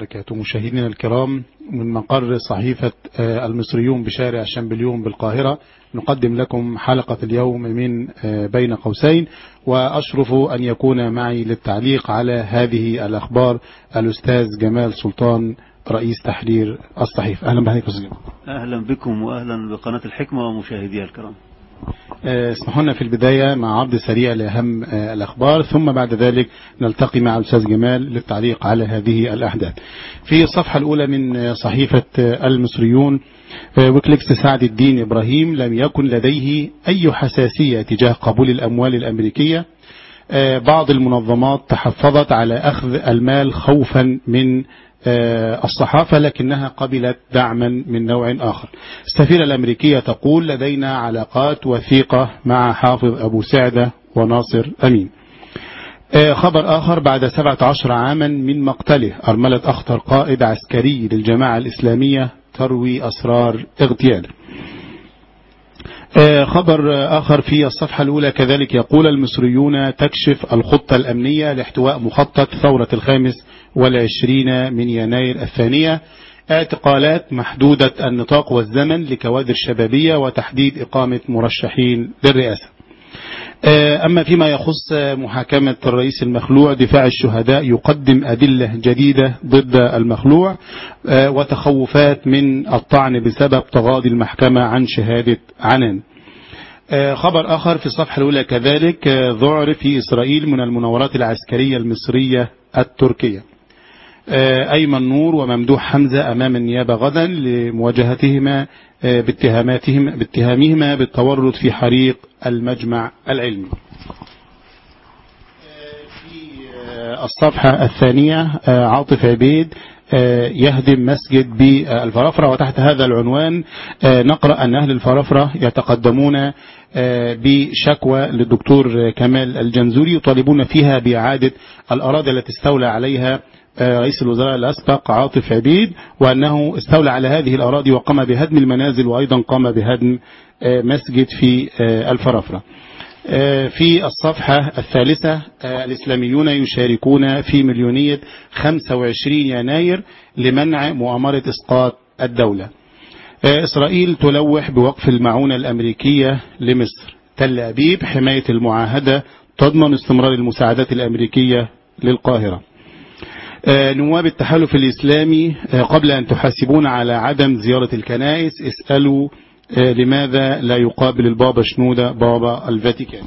وبركاته. مشاهدينا الكرام، من مقر صحيفة المصريون بشارع الشامبليون بالقاهرة نقدم لكم حلقة اليوم من بين قوسين، وأشرف أن يكون معي للتعليق على هذه الأخبار الأستاذ جمال سلطان رئيس تحرير الصحيفة. أهلا بك أستاذ جمال. أهلا بكم وأهلا بقناة الحكمة ومشاهديها الكرام. اسمحوا لنا في البداية مع عرض سريع لأهم الأخبار، ثم بعد ذلك نلتقي مع الأستاذ جمال للتعليق على هذه الأحداث. في الصفحة الأولى من صحيفة المصريون، ويكليكس سعد الدين إبراهيم لم يكن لديه أي حساسية تجاه قبول الأموال الأمريكية. بعض المنظمات تحفظت على أخذ المال خوفا من الصحافة، لكنها قبلت دعما من نوع آخر. السفيرة الأمريكية تقول لدينا علاقات وثيقة مع حافظ أبو سعدة وناصر أمين. خبر آخر، بعد 17 عاما من مقتله أرملة أخطر قائد عسكري للجماعة الإسلامية تروي أسرار اغتياله. خبر آخر في الصفحة الأولى كذلك يقول المصريون تكشف الخطة الأمنية لاحتواء مخطط ثورة 25 من يناير الثانية. اعتقالات محدودة النطاق والزمن لكوادر شبابية وتحديد إقامة مرشحين للرئاسة. أما فيما يخص محاكمة الرئيس المخلوع، دفاع الشهداء يقدم أدلة جديدة ضد المخلوع وتخوفات من الطعن بسبب تغاضي المحكمة عن شهادة عنان. خبر آخر في الصفحة الأولى كذلك، ذعر في إسرائيل من المناورات العسكرية المصرية التركية. أيمن نور وممدوح حمزة أمام النيابة غدا لمواجهتهما باتهامهما بالتورط في حريق المجمع العلمي. في الصفحة الثانية، عاطف عبيد يهدم مسجد بالفرافرة، وتحت هذا العنوان نقرأ أن أهل الفرافرة يتقدمون بشكوى للدكتور كمال الجنزوري يطالبون فيها بإعادة الأراضي التي استولى عليها رئيس الوزراء الأسبق عاطف عبيد، وأنه استولى على هذه الأراضي وقام بهدم المنازل وأيضا قام بهدم مسجد في الفرافرة. في الصفحة الثالثة، الإسلاميون يشاركون في مليونية 25 يناير لمنع مؤامرة إسقاط الدولة. إسرائيل تلوح بوقف المعونة الأمريكية لمصر. تل أبيب حماية المعاهدة تضمن استمرار المساعدات الأمريكية للقاهرة. نواب التحالف الإسلامي قبل أن تحاسبون على عدم زيارة الكنائس اسألوا لماذا لا يقابل البابا شنودة بابا الفاتيكان.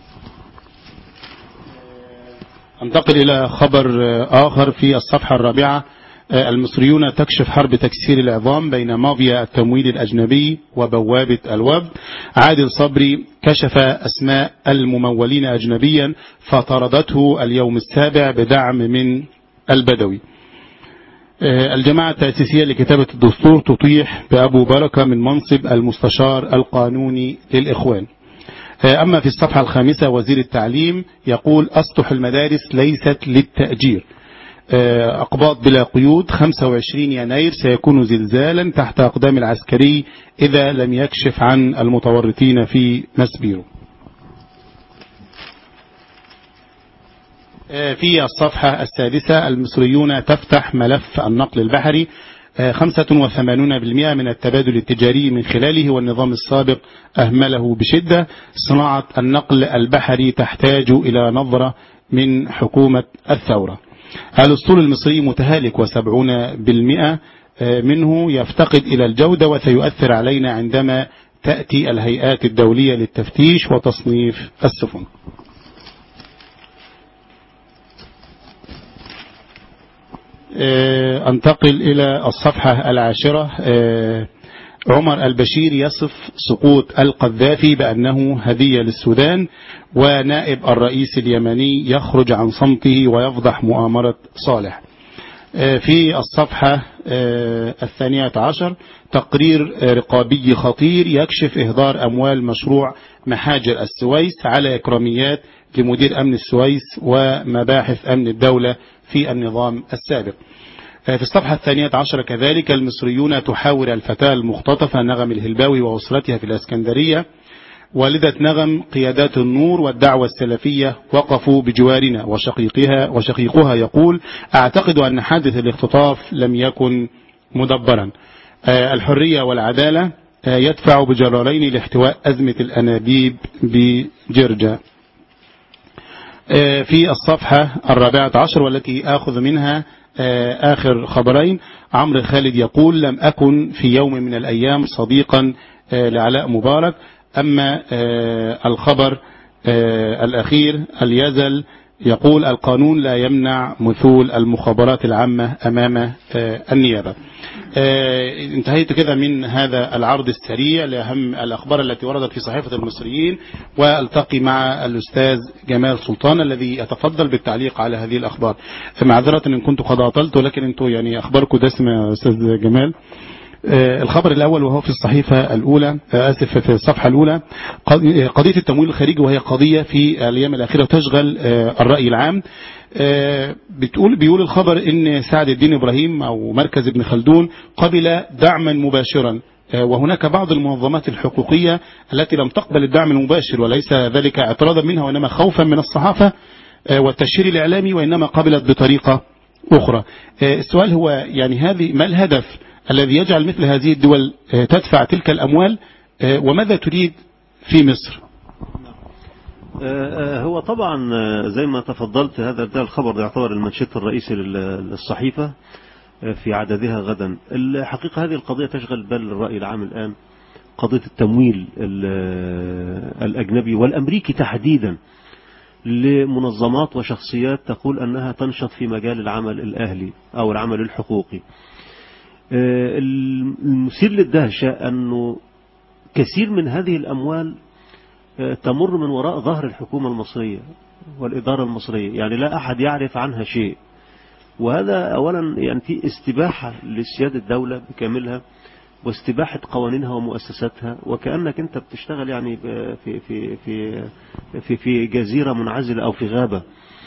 انتقل إلى خبر آخر في الصفحة الرابعة، المصريون تكشف حرب تكسير العظام بين مافيا التمويل الأجنبي وبوابة الوفد. عادل صبري كشف أسماء الممولين أجنبيا فطردته اليوم السابع بدعم من البدوي. الجماعة التأسيسية لكتابة الدستور تطيح بأبو بركة من منصب المستشار القانوني للإخوان. أما في الصفحة الخامسة، وزير التعليم يقول أسطح المدارس ليست للتأجير. أقباض بلا قيود، 25 يناير سيكون زلزالا تحت أقدام العسكري إذا لم يكشف عن المتورطين في مسبيرو. في الصفحة السادسة، المصريون تفتح ملف النقل البحري. 85% من التبادل التجاري من خلاله والنظام السابق أهمله بشدة. صناعة النقل البحري تحتاج إلى نظرة من حكومة الثورة. الأسطول المصري متهالك و70% منه يفتقد إلى الجودة وسيؤثر علينا عندما تأتي الهيئات الدولية للتفتيش وتصنيف السفن. انتقل إلى الصفحة العاشرة، عمر البشير يصف سقوط القذافي بأنه هدية للسودان، ونائب الرئيس اليمني يخرج عن صمته ويفضح مؤامرة صالح. في الصفحة 12، تقرير رقابي خطير يكشف إهدار أموال مشروع محاجر السويس على إكراميات لمدير أمن السويس ومباحث أمن الدولة في النظام السابق. في الصفحة 12 كذلك، المصريون تحاور الفتاة المختطفة نغم الهلباوي وأسرتها في الإسكندرية. والدة نغم قيادات النور والدعوة السلفية وقفوا بجوارنا، وشقيقها يقول: أعتقد أن حادث الاختطاف لم يكن مدبرا. الحرية والعدالة يدفع بجرارين لاحتواء أزمة الأنابيب بجرجا. في الصفحة 14 والتي آخذ منها آخر خبرين، عمرو خالد يقول: لم أكن في يوم من الأيام صديقا لعلاء مبارك. أما الخبر الأخير، اليزل يقول: القانون لا يمنع مثول المخابرات العامة أمام النيابة. انتهيت كده من هذا العرض السريع لأهم الأخبار التي وردت في صحيفة المصريين، والتقي مع الأستاذ جمال سلطان الذي يتفضل بالتعليق على هذه الأخبار. معذرة إن كنت قد عطلت، ولكن انتوا يعني أخباركم دسمة يا أستاذ جمال. الخبر الأول وهو في الصحيفة الأولى، في الصفحة الأولى، قضية التمويل الخارجي، وهي قضية في الأيام الأخيرة تشغل الرأي العام. بيقول الخبر إن سعد الدين إبراهيم أو مركز ابن خلدون قبل دعما مباشرا، وهناك بعض المنظمات الحقوقية التي لم تقبل الدعم المباشر، وليس ذلك اعتراضا منها وإنما خوفا من الصحافة والتشهير الإعلامي، وإنما قبلت بطريقة أخرى. السؤال هو يعني ما الهدف الذي يجعل مثل هذه الدول تدفع تلك الأموال، وماذا تريد في مصر؟ هو طبعا زي ما تفضلت، ده الخبر يعتبر المنشط الرئيسي للصحيفة في عددها غدا. الحقيقة هذه القضية تشغل بال الرأي العام الآن، قضية التمويل الأجنبي والأمريكي تحديدا لمنظمات وشخصيات تقول أنها تنشط في مجال العمل الأهلي أو العمل الحقوقي. المثير للدهشة أنه كثير من هذه الأموال تمر من وراء ظهر الحكومة المصرية والإدارة المصرية، يعني لا أحد يعرف عنها شيء. وهذا أولا يعني في استباحة لسيادة الدولة بكاملها، واستباحة قوانينها ومؤسساتها، وكأنك أنت بتشتغل يعني في في في في في جزيرة منعزلة أو في غابة.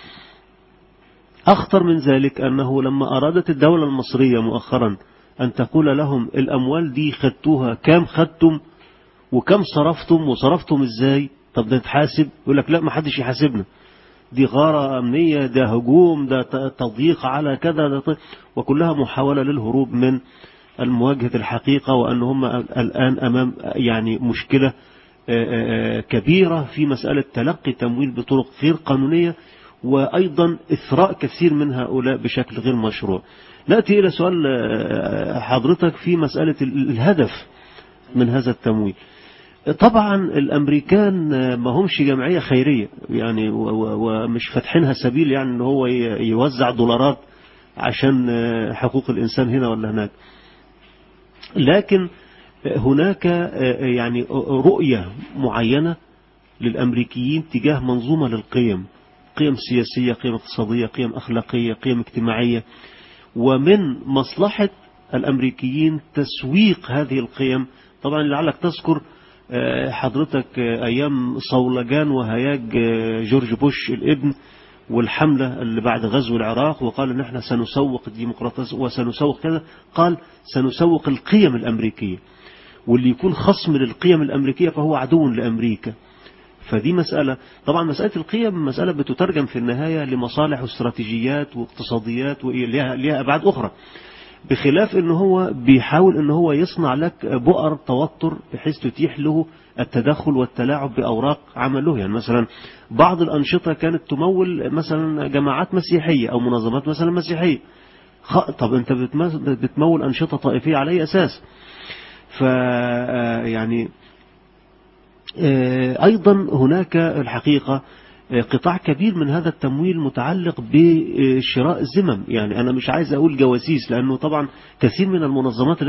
أخطر من ذلك أنه لما أرادت الدولة المصرية مؤخرا أن تقول لهم الأموال دي خدتوها كم خدتم وكم صرفتم وصرفتم إزاي، طب ده تحاسب، يقول لك لا ما حدش يحاسبنا، دي غارة أمنية، ده هجوم، ده تضييق على كذا، ده وكلها محاولة للهروب من المواجهة الحقيقة، وأن هم الآن أمام يعني مشكلة كبيرة في مسألة تلقي تمويل بطرق غير قانونية، وأيضا إثراء كثير من هؤلاء بشكل غير مشروع. نأتي إلى سؤال حضرتك في مسألة الهدف من هذا التمويل. طبعا الأمريكان ما همش جمعية خيرية يعني، ومش فاتحينها سبيل يعني أنه هو يوزع دولارات عشان حقوق الإنسان هنا ولا هناك، لكن هناك يعني رؤية معينة للأمريكيين تجاه منظومة للقيم، قيم سياسية، قيم اقتصادية، قيم أخلاقية، قيم اجتماعية، ومن مصلحة الأمريكيين تسويق هذه القيم. طبعا لعلك تذكر حضرتك أيام صولجان وهياج جورج بوش الابن والحملة اللي بعد غزو العراق، وقال ان احنا سنسوق الديمقراطية وسنسوق كذا، قال سنسوق القيم الأمريكية، واللي يكون خصم للقيم الأمريكية فهو عدو لأمريكا. فدي مسألة، طبعا مسألة القيم مسألة بتترجم في النهاية لمصالح واستراتيجيات واقتصاديات وليها أبعاد أخرى، بخلاف ان هو بيحاول ان هو يصنع لك بؤر توتر بحيث تتيح له التدخل والتلاعب بأوراق عمله. يعني مثلا بعض الأنشطة كانت تمول مثلا جماعات مسيحية أو منظمات مثلا مسيحية، طب أنت بتمول أنشطة طائفية على أي أساس؟ يعني أيضا هناك الحقيقة قطاع كبير من هذا التمويل متعلق بشراء الذمم. يعني أنا مش عايز أقول جواسيس، لأنه طبعا كثير من المنظمات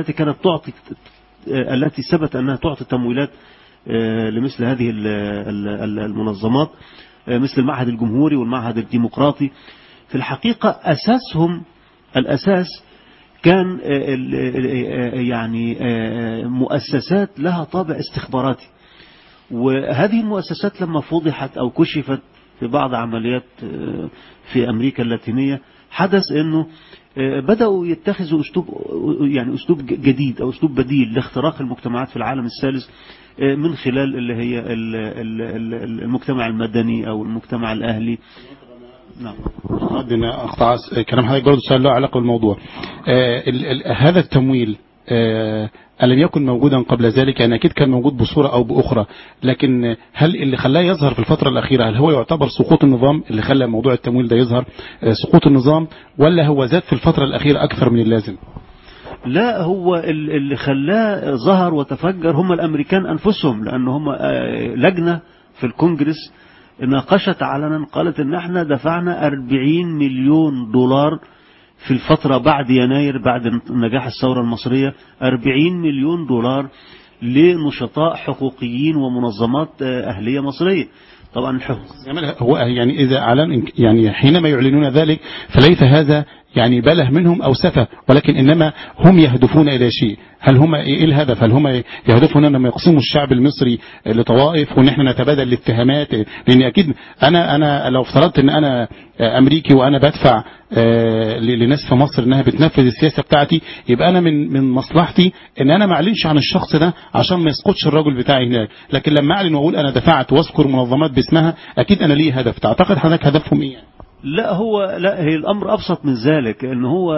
التي ثبت أنها تعطي تمويلات لمثل هذه المنظمات مثل المعهد الجمهوري والمعهد الديمقراطي، في الحقيقة أساسهم الأساس كان يعني مؤسسات لها طابع استخباراتي. وهذه المؤسسات لما فضحت أو كشفت في بعض عمليات في أمريكا اللاتينية، حدث أنه بدأوا يتخذوا أسلوب جديد أو أسلوب بديل لاختراق المجتمعات في العالم الثالث، من خلال اللي هي المجتمع المدني أو المجتمع الأهلي. نعم. أقطع كلام حضرتك برضه سؤال له علاقة بالموضوع. هذا التمويل ألم يكن موجودا قبل ذلك؟ يعني أكيد كان موجود بصورة أو بأخرى، لكن هل اللي خلاه يظهر في الفترة الأخيرة هل هو يعتبر سقوط النظام اللي خلى موضوع التمويل ده يظهر، سقوط النظام، ولا هو زاد في الفترة الأخيرة أكثر من اللازم؟ لا، هو اللي خلاه ظهر وتفجر هم الأمريكان أنفسهم، لأن هم لجنة في الكونجرس ناقشت علنا، قالت إن احنا دفعنا 40 مليون دولار في الفترة بعد يناير، بعد نجاح الثورة المصرية، 40 مليون دولار لنشطاء حقوقيين ومنظمات أهلية مصرية. طبعا هو يعني إذا أعلن، يعني حينما يعلنون ذلك فليس هذا يعني بله منهم أو سفة، ولكن إنما هم يهدفون إلى شيء. هل هم إيه الهدف؟ هل هم يهدفون أنهم يقسموا الشعب المصري لطوائف وإن احنا نتبادل الاتهامات؟ لأن أكيد أنا لو افترضت أن أنا أمريكي وأنا بدفع لناس في مصر أنها بتنفذ السياسة بتاعتي، يبقى أنا من مصلحتي أن أنا ما أعلنش عن الشخص ده عشان ما يسقطش الرجل بتاعي هناك. لكن لما أعلن وأقول أنا دفعت واذكر منظمات باسمها، أكيد أنا ليه هدف. تعتقد حضرتك هدفهم إيه؟ لا هي الأمر أبسط من ذلك، إن هو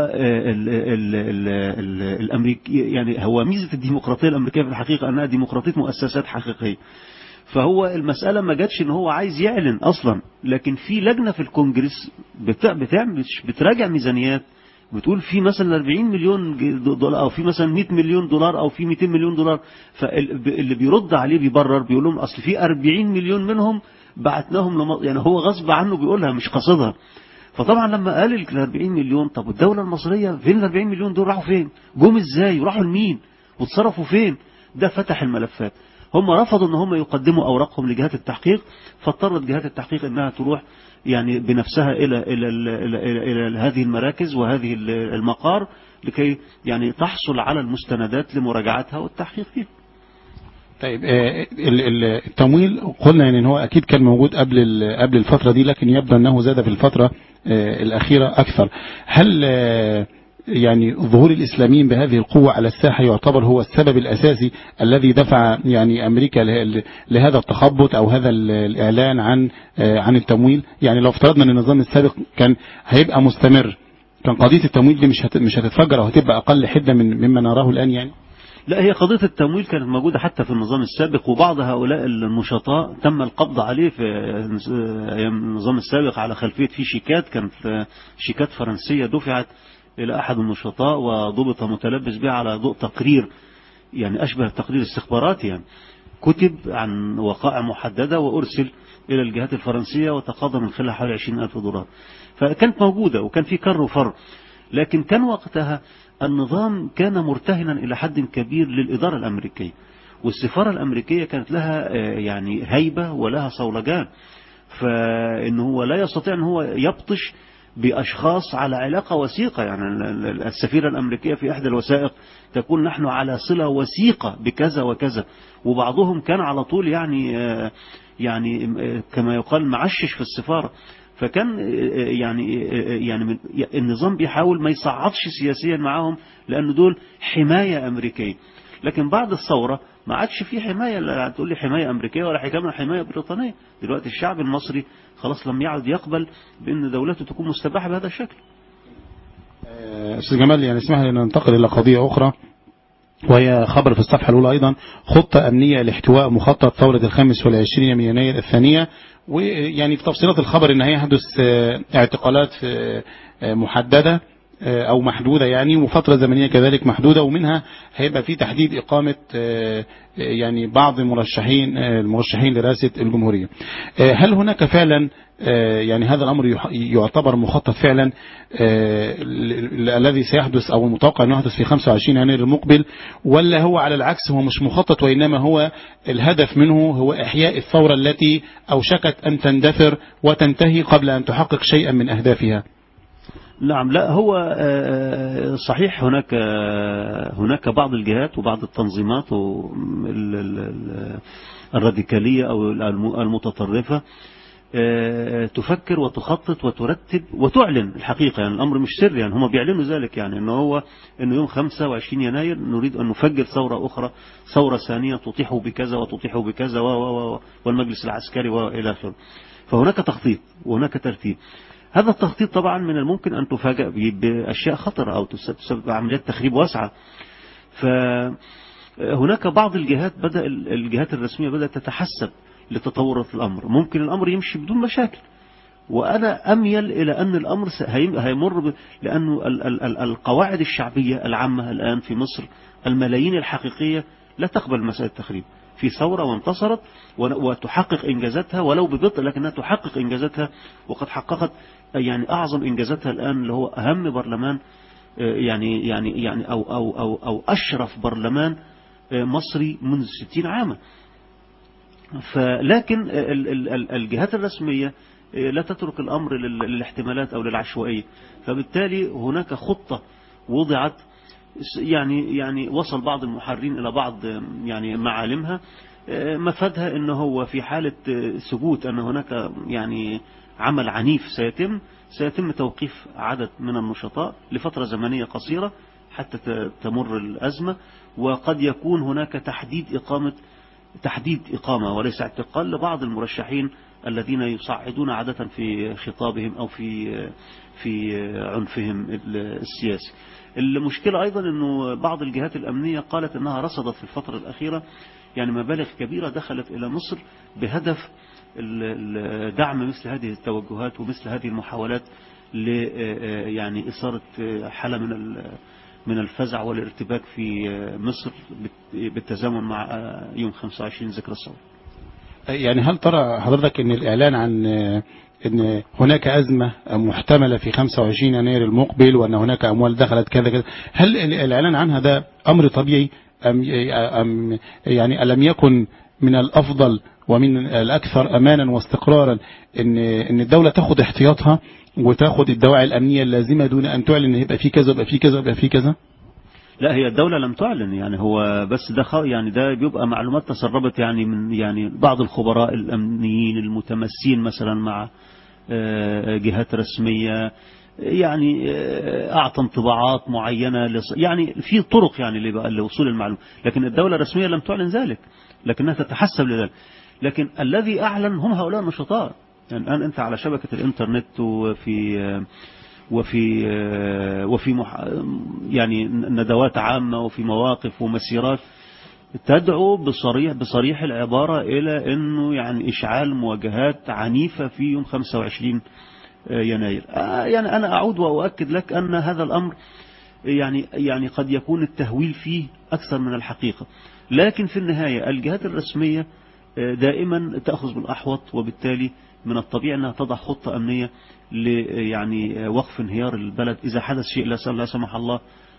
الأمريكي، يعني هو ميزة الديمقراطية الأمريكية في الحقيقة أنها ديمقراطية مؤسسات حقيقية. فهو المسألة ما جاتش إن هو عايز يعلن أصلا، لكن في لجنة في الكونجرس بتراجع ميزانيات، بتقول في مثلا 40 مليون دولار، أو في مثلا 100 مليون دولار، أو في 200 مليون دولار. فاللي بيرد عليه بيبرر، بيقول لهم أصل في 40 مليون منهم بعتناهم يعني هو غصب عنه بيقولها مش قصدها. فطبعا لما قال ال 40 مليون، طب الدولة المصرية فين ال 40 مليون دول؟ راحوا فين؟ جم ازاي؟ وراحوا لمين؟ واتصرفوا فين؟ ده فتح الملفات. هم رفضوا ان هم يقدموا اوراقهم لجهات التحقيق، فاضطرت جهات التحقيق انها تروح يعني بنفسها الى هذه المراكز وهذه المقار لكي يعني تحصل على المستندات لمراجعتها والتحقيق فيها. طيب التمويل قلنا يعني ان هو اكيد كان موجود قبل الفترة دي، لكن يبدو انه زاد في الفترة الاخيرة اكثر. هل يعني ظهور الاسلاميين بهذه القوة على الساحة يعتبر هو السبب الاساسي الذي دفع يعني امريكا لهذا التخبط او هذا الاعلان عن التمويل؟ يعني لو افترضنا ان النظام السابق كان هيبقى مستمر، كان قضية التمويل دي مش هتتفجر او هتبقى اقل حدة مما نراه الان يعني؟ لا، هي قضية التمويل كانت موجودة حتى في النظام السابق، وبعض هؤلاء النشطاء تم القبض عليه في أيام النظام السابق على خلفية في شيكات، كانت شيكات فرنسية دفعت إلى أحد النشطاء وضبط متلبس بها على ضوء تقرير يعني أشبه تقرير استخباراتي، يعني كتب عن وقائع محددة وأرسل إلى الجهات الفرنسية وتقاضى من خلالها حوالي 20,000 دولار. فكانت موجودة وكان في كر وفر، لكن كان وقتها النظام كان مرتهنا إلى حد كبير للإدارة الأمريكية، والسفارة الأمريكية كانت لها يعني هيبة ولها صولجان، فإنه هو لا يستطيع أن هو يبطش بأشخاص على علاقة وثيقة. يعني السفيرة الأمريكية في إحدى الوثائق تقول نحن على صلة وثيقة بكذا وكذا، وبعضهم كان على طول يعني كما يقال معشش في السفارة. فكان يعني النظام بيحاول ما يصعدش سياسيا معهم، لأن دول حماية أمريكية. لكن بعد الثورة ما عادش في حماية، لا تقول لي حماية أمريكية ولا حماية بريطانية. دلوقتي الشعب المصري خلاص لم يعد يقبل بأن دولته تكون مستباحة بهذا الشكل. أستاذ جمال، يعني اسمح لي ننتقل إلى قضية أخرى، وهي خبر في الصفحة الأولى أيضا: خطة أمنية لاحتواء مخطط ثورة 25 من يناير الثانية. ويعني في تفصيلات الخبر أن هيحدث اعتقالات محددة أو محدودة يعني، وفترة زمنية كذلك محدودة، ومنها هيبقى في تحديد إقامة يعني بعض المرشحين لرئاسة الجمهورية. هل هناك فعلا يعني هذا الأمر يعتبر مخطط فعلا الذي سيحدث أو المتوقع أنه يحدث في 25 يناير المقبل، ولا هو على العكس هو مش مخطط وإنما هو الهدف منه هو إحياء الثورة التي أوشكت أن تندثر وتنتهي قبل أن تحقق شيئا من أهدافها؟ نعم، لا هو صحيح هناك بعض الجهات وبعض التنظيمات الراديكالية أو المتطرفة تفكر وتخطط وترتب وتعلن الحقيقة. يعني الأمر مش سر، يعني هم بيعلنوا ذلك، يعني إنه يوم 25 يناير نريد أن نفجر ثورة أخرى، ثورة ثانية تطيح بكذا وتطيح بكذا والمجلس العسكري وإلى آخره. فهناك تخطيط وهناك ترتيب. هذا التخطيط طبعا من الممكن أن تفاجأ بأشياء خطرة أو تسبب عمليات تخريب واسعة. فهناك بعض الجهات الرسمية بدأت تتحسب لتطور الأمر. ممكن الأمر يمشي بدون مشاكل، وأنا أميل إلى أن الأمر هيمر لأنه القواعد الشعبية العامة الآن في مصر، الملايين الحقيقية لا تقبل مسألة التخريب. في ثورة وانتصرت وتحقق إنجازاتها ولو ببطء، لكنها تحقق إنجازاتها، وقد حققت يعني أعظم إنجازاتها الآن اللي هو أهم برلمان أو أشرف برلمان مصري منذ 60 عاما. لكن الجهات الرسمية لا تترك الأمر للاحتمالات أو للعشوائية. فبالتالي هناك خطة وضعت، يعني وصل بعض المحررين إلى بعض يعني معالمها، مفادها أنه هو في حالة ثبوت أن هناك يعني عمل عنيف سيتم توقيف عدد من النشطاء لفترة زمنية قصيرة حتى تمر الأزمة، وقد يكون هناك تحديد إقامة وليس اعتقال لبعض المرشحين الذين يصعدون عادة في خطابهم أو في عنفهم السياسي. المشكلة أيضا أنه بعض الجهات الأمنية قالت أنها رصدت في الفترة الأخيرة يعني مبالغ كبيرة دخلت إلى مصر بهدف دعم مثل هذه التوجهات ومثل هذه المحاولات يعني إثارة حالة من الفزع والارتباك في مصر بالتزامن مع يوم 25 ذكرى الثورة. يعني هل ترى حضرتك أن الإعلان عن أن هناك أزمة محتملة في 25 يناير المقبل وأن هناك أموال دخلت كذا كذا، هل الإعلان عنها ده أمر طبيعي أم يعني ألم يكن من الأفضل ومن الأكثر أمانا واستقرارا أن الدولة تأخذ احتياطها وتأخذ الدواعي الأمنية اللازمة دون أن تعلن يبقى في كذا يبقى في كذا يبقى في كذا؟ لا، هي الدولة لم تعلن، يعني هو بس ده بيبقى معلومات تسربت يعني من بعض الخبراء الأمنيين المتمسين مثلا مع جهات رسمية، يعني أعطى انطباعات معينة يعني في طرق يعني لوصول المعلومة، لكن الدولة الرسمية لم تعلن ذلك، لكنها تتحسب لذلك. لكن الذي أعلن هم هؤلاء النشطاء. يعني الآن أنت على شبكة الإنترنت وفي يعني ندوات عامة وفي مواقف ومسيرات تدعو بصريح العبارة إلى أنه يعني إشعال مواجهات عنيفة في يوم 25 يناير. يعني أنا أعود وأؤكد لك أن هذا الأمر يعني قد يكون التهويل فيه أكثر من الحقيقة، لكن في النهاية الجهات الرسمية دائما تأخذ بالأحوط، وبالتالي من الطبيعي أنها تضع خطة أمنية يعني وقف انهيار البلد إذا حدث شيء لا سمح الله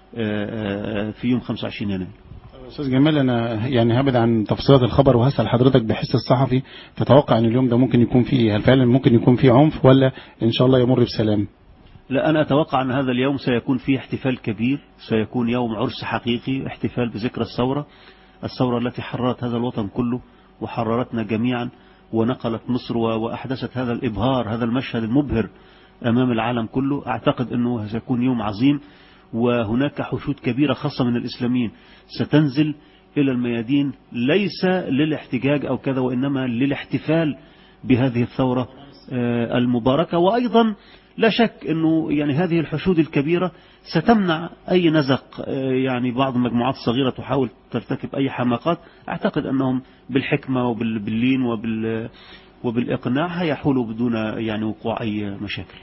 في يوم 25 يناير. أستاذ جمال، أنا يعني هبعد عن تفصيلات الخبر وهسأل حضرتك بحس الصحفي، تتوقع أن اليوم ده ممكن يكون فيه، هل فعلا ممكن يكون فيه عنف ولا إن شاء الله يمر بسلام؟ لا، أنا أتوقع أن هذا اليوم سيكون فيه احتفال كبير، سيكون يوم عرس حقيقي، احتفال بذكرى الثورة التي حررت هذا الوطن كله وحررتنا جميعا ونقلت مصر وأحدثت هذا الإبهار، هذا المشهد المبهر أمام العالم كله. أعتقد أنه سيكون يوم عظيم، وهناك حشود كبيرة خاصة من الإسلاميين ستنزل إلى الميادين ليس للاحتجاج أو كذا، وإنما للاحتفال بهذه الثورة المباركة. وأيضا لا شك أنه يعني هذه الحشود الكبيرة ستمنع أي نزق، يعني بعض المجموعات الصغيرة تحاول ترتكب أي حماقات. أعتقد أنهم بالحكمة وباللين وبالإقناع هيحولوا بدون يعني وقوع أي مشاكل.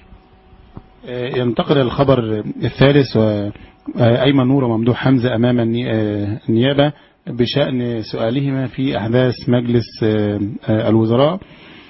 ينتقل الخبر الثالث، وأيمن نور وممدوح حمزة أمام النيابة بشأن سؤالهما في أحداث مجلس الوزراء.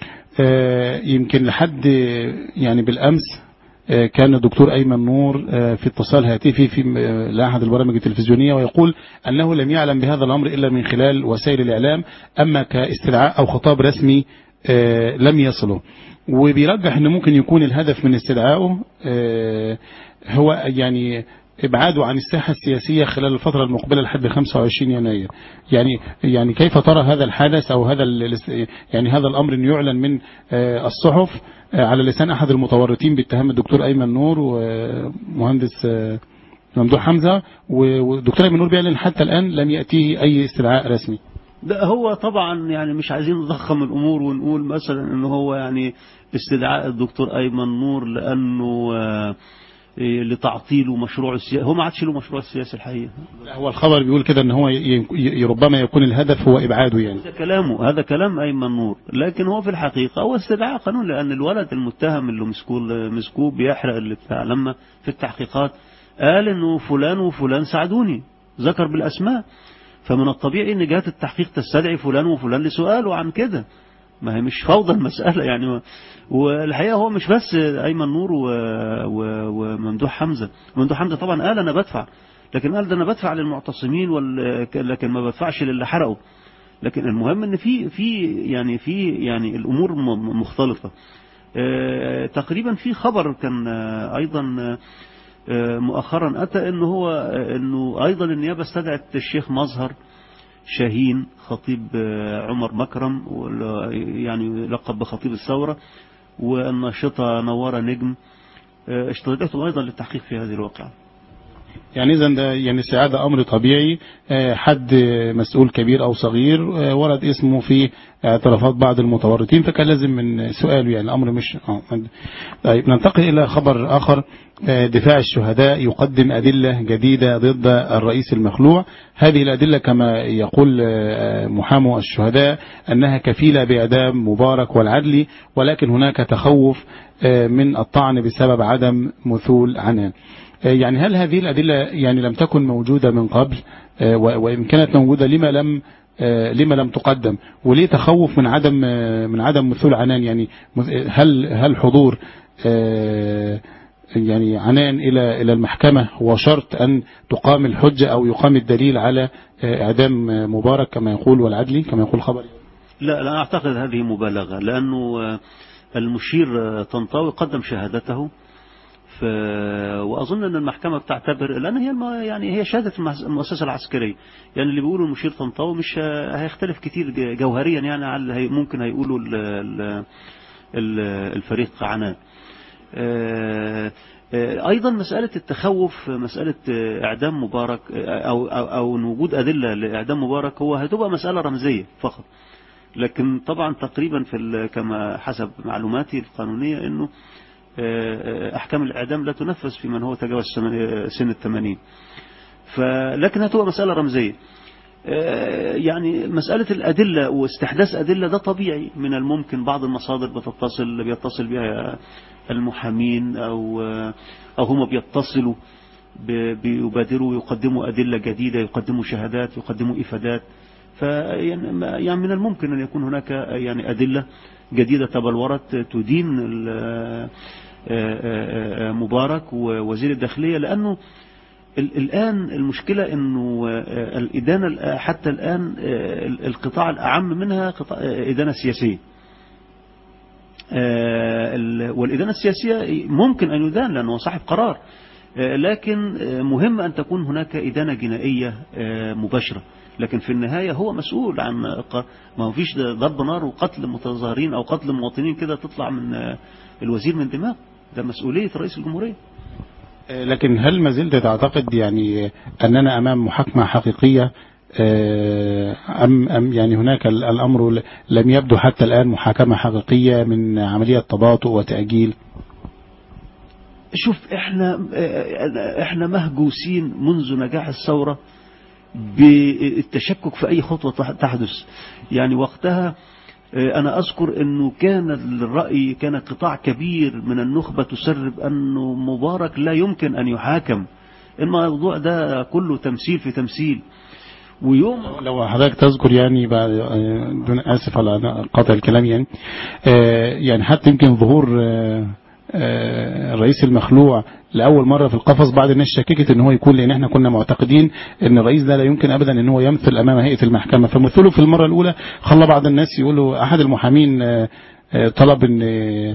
يمكن لحد يعني بالأمس كان الدكتور أيمن نور في اتصال هاتفي في لأحد البرامج التلفزيونية ويقول أنه لم يعلم بهذا الأمر إلا من خلال وسائل الإعلام، أما كاستدعاء أو خطاب رسمي لم يصله. وبيرجح أنه ممكن يكون الهدف من استدعائه هو يعني إبعاده عن الساحة السياسية خلال الفترة المقبلة لحد 25 يناير. يعني كيف ترى هذا الحدث أو يعني هذا الأمر أن يعلن من الصحف على لسان أحد المتورطين باتهام الدكتور أيمن نور ومهندس ممدوح حمزة، والدكتور أيمن نور بيعلن حتى الآن لم يأتيه أي استدعاء رسمي؟ ده هو طبعا يعني مش عايزين نضخم الأمور ونقول مثلا إنه هو يعني استدعاء الدكتور أيمن نور لأنه لتعطيله مشروع السياسي. هو ما عادش له مشروع السياسي الحقيقة. هو الخبر بيقول كده ان هو ربما يكون الهدف هو ابعاده يعني. هذا كلام أيمن نور، لكن هو في الحقيقة هو استدعاء قانون، لأن الولد المتهم اللي مسكوه بيحرق اللي بتاع لما في التحقيقات قال انه فلان وفلان ساعدوني، ذكر بالأسماء، فمن الطبيعي ان جهات التحقيق تستدعي فلان وفلان لسؤاله عن كده. ما هي مش فوضى المسألة يعني. والحقيقة هو مش بس أيمن نور وممدوح حمزة. ممدوح حمزة طبعا قال أنا بدفع، لكن قال ده أنا بدفع للمعتصمين لكن ما بدفعش للي حرقوا. لكن المهم ان في يعني الأمور مختلطة. تقريبا في خبر كان أيضا مؤخرا أتى انه أيضا النيابة استدعت الشيخ مظهر شاهين خطيب عمر مكرم، يعني لقب بخطيب الثورة، والناشطة نوارة نجم، استدعتهم أيضا للتحقيق في هذه الواقعة. يعني إذن ده يعني سعادة أمر طبيعي، حد مسؤول كبير أو صغير ورد اسمه في اعترافات بعض المتورطين، فكان لازم من سؤاله يعني الأمر مش طيب. ننتقل إلى خبر آخر. دفاع الشهداء يقدم أدلة جديدة ضد الرئيس المخلوع. هذه الأدلة كما يقول محامو الشهداء أنها كفيلة بإعدام مبارك والعدلي، ولكن هناك تخوف من الطعن بسبب عدم مثول عنان. يعني هل هذه الأدلة يعني لم تكن موجودة من قبل، وإن كانت موجودة لما لم تقدم، وليه تخوف من عدم مثول عنان؟ يعني هل حضور يعني عنان إلى المحكمة هو شرط أن تقام الحجة أو يقام الدليل على إعدام مبارك كما يقول والعدلي كما يقول خبر؟ لا أعتقد هذه مبالغة، لأنه المشير طنطاوي قدم شهادته، وأظن أن المحكمة بتعتبر، لأن هي شهادة المؤسسة العسكرية، يعني اللي بيقولوا المشير طنطاوي مش هيختلف كتير جوهريا يعني على ممكن هيقولوا الفريق عنان. أيضا مسألة التخوف، مسألة إعدام مبارك أو وجود أدلة لإعدام مبارك هو هتبقى مسألة رمزية فقط، لكن طبعا تقريبا كما حسب معلوماتي القانونية أنه أحكام الإعدام لا تنفذ في من هو تجاوز سن 80، لكن هتبقى مسألة رمزية. يعني مسألة الأدلة واستحداث أدلة ده طبيعي، من الممكن بعض المصادر بيتصل بها المحامين أو هم بيتصلوا بيبادروا يقدموا أدلة جديدة، يقدموا شهادات، يقدموا إفادات. يعني من الممكن أن يكون هناك يعني أدلة جديدة تبلورت تدين مبارك ووزير الداخلية، لأنه الآن المشكلة أنه الإدانة حتى الآن القطاع الأعم منها إدانة سياسية، والإدانة السياسية ممكن أن يدان لأنه صاحب قرار، لكن مهم أن تكون هناك إدانة جنائية مباشرة، لكن في النهاية هو مسؤول عن ما هو فيش ضرب نار وقتل متظاهرين أو قتل مواطنين كده تطلع من الوزير من دماغ، ده مسؤولية رئيس الجمهورية. لكن هل ما زلت تعتقد يعني أننا أمام محاكمة حقيقية، أم يعني هناك الأمر لم يبدو حتى الآن محاكمة حقيقية من عملية تباطؤ وتأجيل؟ شوف، احنا مهجوسين منذ نجاح الثورة بالتشكك في أي خطوة تحدث. يعني وقتها أنا أذكر أنه كان قطاع كبير من النخبة تسرب أنه مبارك لا يمكن أن يحاكم، الموضوع ده كله تمثيل في تمثيل. ويوم لو حضرتك تذكر يعني دون آسف على قطع الكلام، يعني حتى يمكن ظهور الرئيس المخلوع لأول مرة في القفص بعد الناس شككت ان هو يكون، لان احنا كنا معتقدين ان الرئيس ده لا يمكن ابدا ان هو يمثل امام هيئة المحكمة، فمثله في المرة الاولى خلى بعض الناس يقولوا، احد المحامين طلب ان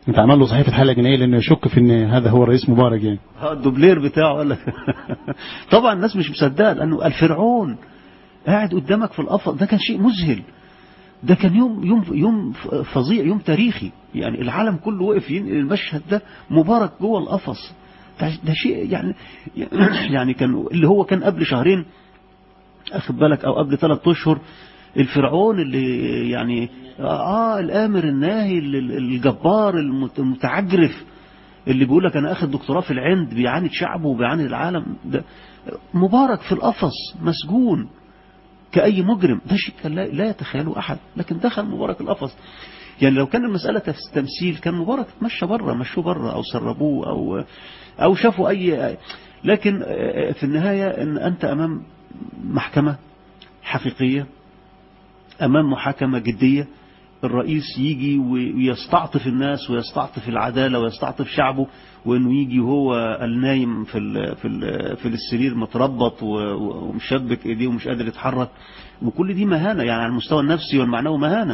اتعمل له صحيفة حالة جنائية لأنه يشك في ان هذا هو الرئيس مبارك يعني. الدوبلير بتاعه قال لك. طبعا الناس مش مصدقه، لأنه الفرعون قاعد قدامك في القفص، ده كان شيء مذهل، ده كان يوم فظيع، يوم تاريخي، يعني العالم كله وقف ينقل المشهد ده، مبارك جوه القفص، ده شيء يعني كان اللي هو كان قبل شهرين أخذ بالك، أو قبل 3 أشهر، الفرعون اللي يعني الآمر الناهي الجبار المتعجرف اللي بيقول لك أنا أخذ دكتوراه في العند، بيعاند شعبه وبيعاند العالم، ده مبارك في القفص مسجون كأي مجرم، ده شيء كان لا يتخيله أحد، لكن دخل مبارك القفص. يعني لو كان المسألة تمثيل كان مبارك مشوا بره أو سربوه أو شافوا أي، لكن في النهاية أن أنت أمام محكمة حقيقية، أمام محاكمة جدية، الرئيس يجي ويستعطف الناس ويستعطف العدالة ويستعطف شعبه، وانه يجي وهو النايم في السرير متربط ومشبك ايديه ومش قادر يتحرك، وكل دي مهانة يعني على المستوى النفسي والمعنوي، مهانة،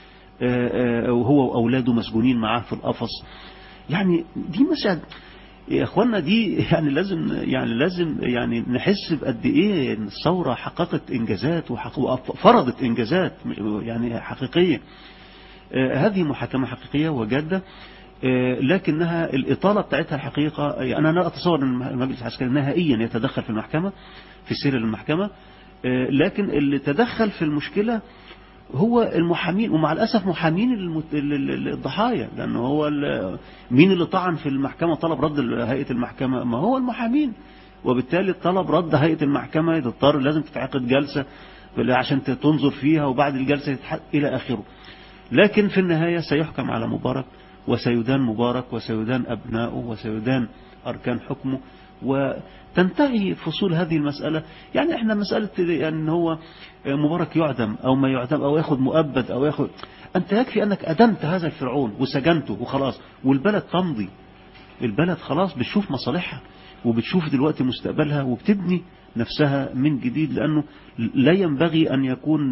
وهو واولاده مسجونين معاه في القفص. يعني دي مشهد يا اخوانا، دي يعني لازم نحس بقد ايه الثورة حققت انجازات وفرضت انجازات يعني حقيقية. هذه محاكمة حقيقية وجادة، لكنها الإطالة بتاعتها الحقيقة، أنا لا أتصور أن المجلس العسكري نهائيا يتدخل في المحكمة في سير المحكمة، لكن اللي تدخل في المشكلة هو المحامين، ومع الأسف محامين الضحايا، لأنه هو مين اللي طعن في المحكمة طلب رد هيئة المحكمة؟ ما هو المحامين، وبالتالي طلب رد هيئة المحكمة تضطر لازم تتعقد جلسة عشان تنظر فيها، وبعد الجلسة تتحقق إلى آخره. لكن في النهاية سيحكم على مبارك، وسيدان مبارك، وسيدان أبنائه، وسيدان أركان حكمه، وتنتهي فصول هذه المسألة. يعني احنا مسألة يعني هو مبارك يعدم أو ما يعدم أو ياخد مؤبد أو ياخد، أنت يكفي أنك أدمت هذا الفرعون وسجنته وخلاص، والبلد تمضي، البلد خلاص بتشوف مصالحها وبتشوف دلوقتي مستقبلها وبتبني نفسها من جديد، لأنه لا ينبغي أن يكون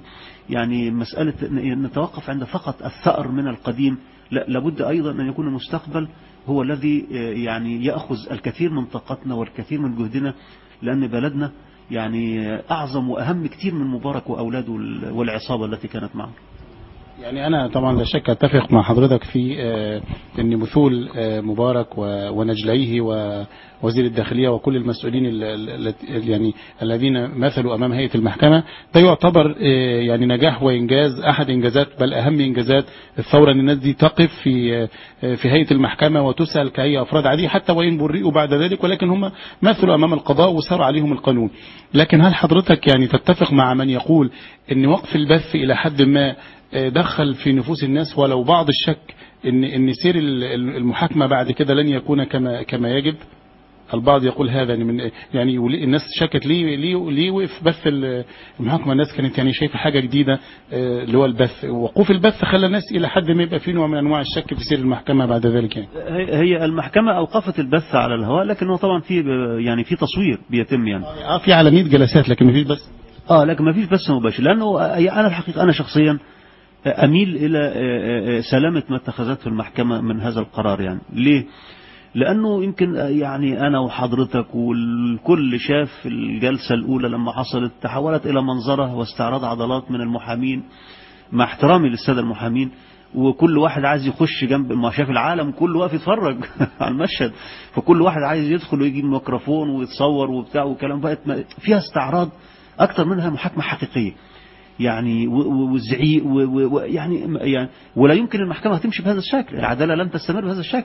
يعني مسألة نتوقف عند فقط الثأر من القديم، لا، لابد أيضا أن يكون المستقبل هو الذي يعني يأخذ الكثير من طاقتنا والكثير من جهدنا، لأن بلدنا يعني أعظم وأهم كثير من مبارك وأولاده والعصابة التي كانت معه. يعني أنا طبعا لا شك أتفق مع حضرتك في أن مثول مبارك ونجليه ووزير الداخلية وكل المسؤولين يعني الذين مثلوا أمام هيئة المحكمة، ده يعتبر يعني نجاح وإنجاز، أحد إنجازات بل أهم إنجازات الثورة، أن الناس دي تقف في هيئة المحكمة وتسأل كأي أفراد عادية، حتى وإن برئوا بعد ذلك، ولكن هم مثلوا أمام القضاء وسار عليهم القانون. لكن هل حضرتك يعني تتفق مع من يقول أن وقف البث إلى حد ما دخل في نفوس الناس ولو بعض الشك ان سير المحاكمة بعد كده لن يكون كما يجب؟ البعض يقول هذا يعني الناس شكت ليه وقف بث المحاكمة، الناس كانت يعني شايفة حاجة جديدة اللي هو البث، وقوف البث خلى الناس الى حد ما يبقى في نوع من انواع الشك في سير المحكمة بعد ذلك. يعني هي المحكمة اوقفت البث على الهواء، لكن هو طبعا في تصوير بيتم يعني في على 100 جلسات، لكن ما فيش بث. لكن ما فيش بث مباشر، لانه انا الحقيقة انا شخصيا أميل إلى سلامة ما اتخذته المحكمة من هذا القرار. يعني ليه؟ لأنه يمكن يعني أنا وحضرتك والكل شاف الجلسة الأولى لما حصلت تحولت إلى منظرة واستعراض عضلات من المحامين، مع احترامي للسادة المحامين، وكل واحد عايز يخش جنب، ما شاف العالم كله واقف يتفرج على المشهد، فكل واحد عايز يدخل ويجيب ميكروفون ويتصور وبتاع وكلام، بقت فيها استعراض أكتر منها محاكمة حقيقية يعني، والزعيق يعني ولا يمكن المحكمة تمشي بهذا الشكل، العدالة لن تستمر بهذا الشكل.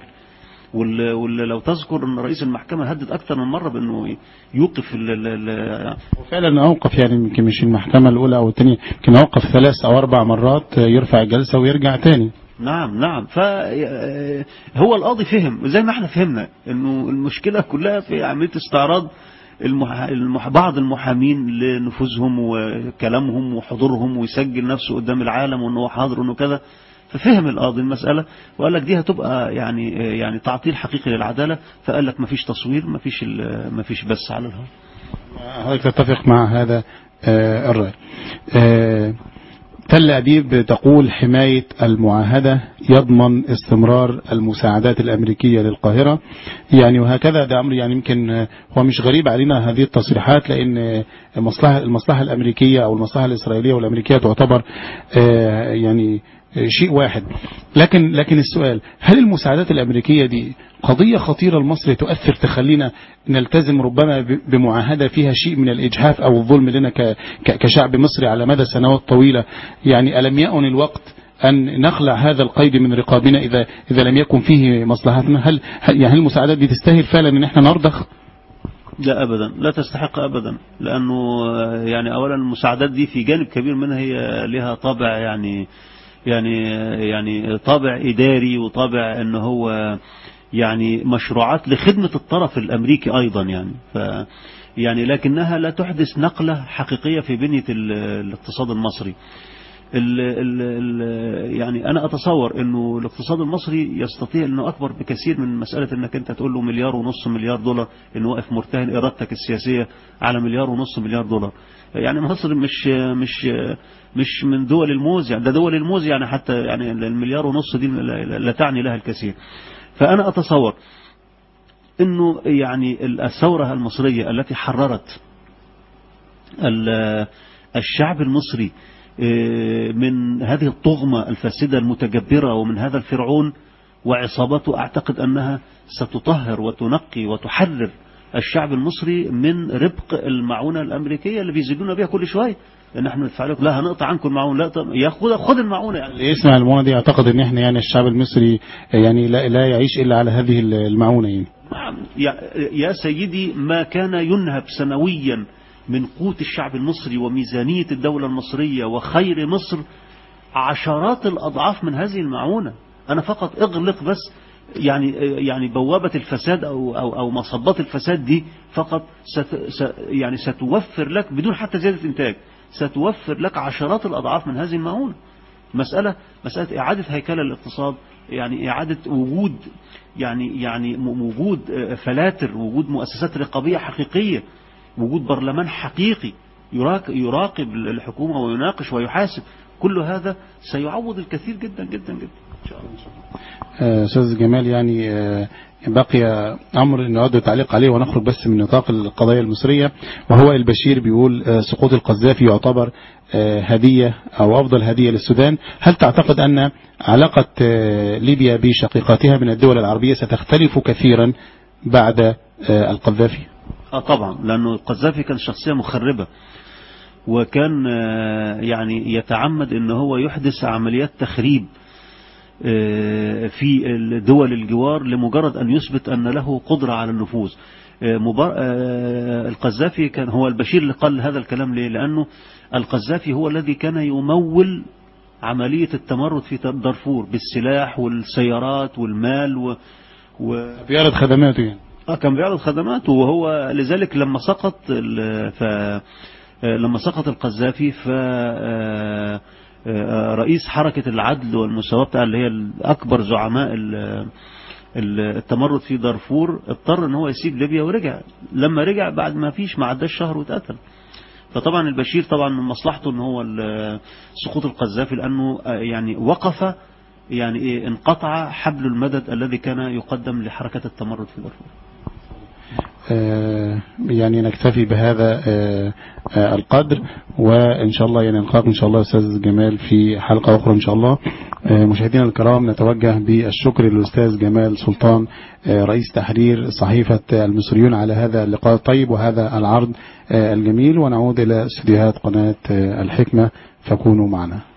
ولو تذكر أن رئيس المحكمة هدد أكثر من مرة بأنه يوقف وفعلا أوقف، يعني يمكن مش المحكمة الأولى أو الثانية، يمكن أوقف 3 أو 4 مرات، يرفع الجلسة ويرجع تاني. نعم. فهو القاضي فهم زي ما احنا فهمنا أنه المشكلة كلها في عملية استعراض بعض المحامين لنفوذهم وكلامهم وحضورهم، ويسجل نفسه قدام العالم وأنه حاضر وأنه كذا. ففهم القاضي المسألة وقال لك دي هتبقى يعني تعطيل حقيقي للعدالة، فقال لك مفيش تصوير، مفيش بث على الهواء. هل تتفق مع هذا الرأي؟ تل أبيب تقول حماية المعاهدة يضمن استمرار المساعدات الأمريكية للقاهرة. يعني وهكذا ده أمر يعني يمكن هو مش غريب علينا هذه التصريحات، لأن المصلحة الأمريكية أو المصلحة الإسرائيلية والأمريكية تعتبر يعني شيء واحد. لكن السؤال، هل المساعدات الأمريكية دي قضية خطيرة لمصر تؤثر تخلينا نلتزم ربما بمعاهدة فيها شيء من الإجحاف أو الظلم لنا كشعب مصري على مدى سنوات طويلة؟ يعني ألم يأن الوقت أن نخلع هذا القيد من رقابنا إذا لم يكن فيه مصلحتنا؟ هل المساعدات دي تستاهل فعلا أن احنا نرضخ؟ لا أبدا، لا تستحق أبدا، لأنه يعني أولا المساعدات دي في جانب كبير منها هي لها طابع يعني طابع إداري، وطابع أنه هو يعني مشروعات لخدمة الطرف الأمريكي أيضا يعني لكنها لا تحدث نقلة حقيقية في بنية الاقتصاد المصري. يعني أنا أتصور أنه الاقتصاد المصري يستطيع أنه أكبر بكثير من مسألة أنك أنت تقول له $1.5 مليار أنه واقف مرتهن إرادتك السياسية على $1.5 مليار. يعني مصر مش من دول الموز، يعني ده دول الموز، يعني حتى يعني $1.5 دي لا تعني لها الكثير. فأنا أتصور أنه يعني الثورة المصرية التي حررت الشعب المصري من هذه الطغمة الفاسدة المتجبرة ومن هذا الفرعون وعصابته، أعتقد أنها ستطهر وتنقي وتحرر الشعب المصري من ربق المعونة الأمريكية اللي بيزيدون بها كل شوية. نحن ندفع لكم، لا هنقطع عنكم المعونة، لا خذ المعونة. يعني اللي يسمع المعونة دي يعتقد ان احنا يعني الشعب المصري يعني لا يعيش الا على هذه المعونة. يعني يا سيدي، ما كان ينهب سنويا من قوت الشعب المصري وميزانية الدولة المصرية وخير مصر عشرات الأضعاف من هذه المعونة. أنا فقط اغلق بس يعني بوابة الفساد أو مصبات الفساد دي فقط يعني ستوفر لك بدون حتى زيادة إنتاج، ستوفر لك عشرات الأضعاف من هذه المعونة. مسألة إعادة هيكلة الاقتصاد، يعني إعادة وجود يعني وجود فلاتر، وجود مؤسسات رقابية حقيقية، وجود برلمان حقيقي يراقب الحكومة ويناقش ويحاسب. كل هذا سيعوض الكثير جدا جدا جدا إن شاء الله. أستاذ جمال، يعني بقي أمر نود التعليق عليه ونخرج بس من نطاق القضايا المصرية، وهو البشير بيقول سقوط القذافي يعتبر هدية أو أفضل هدية للسودان. هل تعتقد أن علاقة ليبيا بشقيقاتها من الدول العربية ستختلف كثيرا بعد القذافي؟ طبعا، لأنه القذافي كان شخصية مخربة، وكان يعني يتعمد أنه هو يحدث عمليات تخريب في دول الجوار لمجرد أن يثبت أن له قدرة على النفوذ. القذافي كان هو البشير اللي قال هذا الكلام. ليه؟ لأنه القذافي هو الذي كان يمول عملية التمرد في دارفور بالسلاح والسيارات والمال بيعرض خدماته يعني. كان بيعرض خدماته. وهو لذلك لما سقط القذافي رئيس حركة العدل والمساواة بتاع اللي هي أكبر زعماء التمرد في دارفور اضطر ان هو يسيب ليبيا ورجع. لما رجع بعد ما عداش شهر واتقتل. فطبعا البشير طبعا من مصلحته ان هو سقوط القذافي، لانه يعني وقف، يعني انقطع حبل المدد الذي كان يقدم لحركة التمرد في دارفور. يعني نكتفي بهذا القدر، وإن شاء الله يعني نلقاكم إن شاء الله أستاذ جمال في حلقة أخرى إن شاء الله. مشاهدينا الكرام، نتوجه بالشكر للأستاذ جمال سلطان رئيس تحرير صحيفة المصريون على هذا اللقاء الطيب وهذا العرض الجميل، ونعود إلى استديوهات قناة الحكمة، فكونوا معنا.